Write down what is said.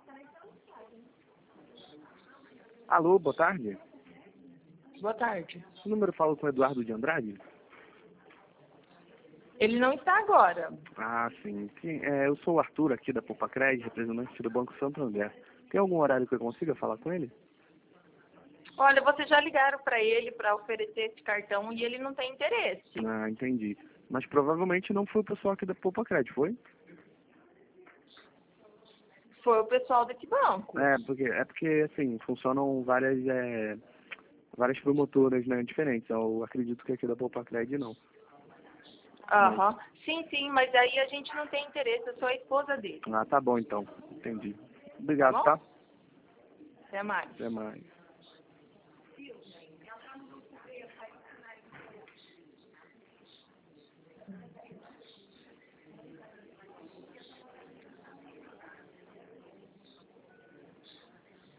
Alô, boa tarde. Boa tarde. O número fala com o Eduardo de Andrade? Ele não está agora. Ah, sim. Eu sou o Arthur aqui da Poupa-Cred, representante do Banco Santander. Tem algum horário que eu consiga falar com ele? Olha, vocês já ligaram para ele para oferecer esse cartão e ele não tem interesse. Ah, entendi. Mas provavelmente não foi o pessoal aqui da Poupa-Cred, foi? Foi o pessoal desse banco. É porque assim, funcionam várias promotoras, né, diferentes. Eu acredito que aqui da Poupa-Cred não. Aham. Sim, mas aí a gente não tem interesse, eu sou a esposa dele. Ah, tá bom então. Entendi. Tá Obrigado, bom? tá? Até mais. Até mais.